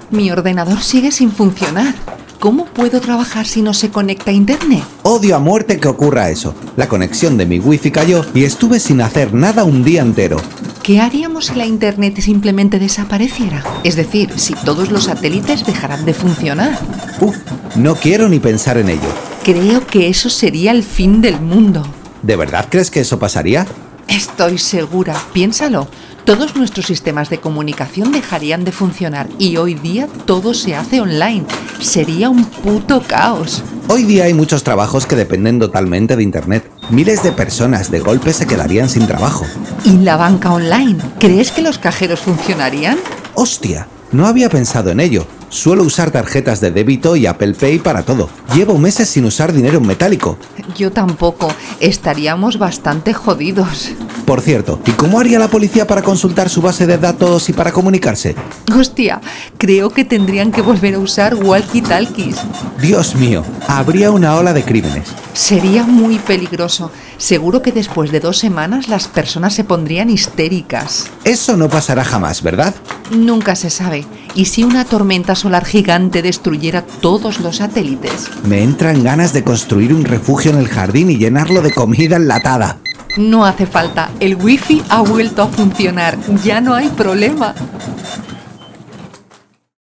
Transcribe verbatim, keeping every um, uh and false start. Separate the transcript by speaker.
Speaker 1: Mi ordenador sigue sin funcionar. ¿Cómo puedo trabajar si no se conecta a internet?
Speaker 2: Odio a muerte que ocurra eso. La conexión de mi wifi cayó y estuve sin hacer nada un día entero.
Speaker 1: ¿Qué haríamos si la internet simplemente desapareciera? Es decir, si todos los satélites dejaran de funcionar.
Speaker 2: Uf, no quiero ni pensar en ello.
Speaker 1: Creo que eso sería el fin del mundo.
Speaker 2: ¿De verdad crees que eso pasaría?
Speaker 1: Estoy segura. Piénsalo. Todos nuestros sistemas de comunicación dejarían de funcionar y hoy día todo se hace online. Sería un puto caos.
Speaker 2: Hoy día hay muchos trabajos que dependen totalmente de internet. Miles de personas de golpe se quedarían sin trabajo.
Speaker 1: ¿Y la banca online? ¿Crees que los cajeros funcionarían?
Speaker 2: ¡Hostia! No había pensado en ello. Suelo usar tarjetas de débito y Apple Pay para todo. Llevo meses sin usar dinero en metálico.
Speaker 1: Yo tampoco. Estaríamos bastante jodidos.
Speaker 2: Por cierto, ¿y cómo haría la policía para consultar su base de datos y para comunicarse?
Speaker 1: Hostia, creo que tendrían que volver a usar walkie-talkies.
Speaker 2: Dios mío, habría una ola de crímenes.
Speaker 1: Sería muy peligroso. Seguro que después de dos semanas las personas se pondrían histéricas.
Speaker 2: Eso no pasará jamás, ¿verdad?
Speaker 1: Nunca se sabe. ¿Y si una tormenta solar gigante destruyera todos los satélites?
Speaker 2: Me entran ganas de construir un refugio en el jardín y llenarlo de comida enlatada.
Speaker 1: No hace falta. El wifi ha vuelto a funcionar. Ya no hay problema.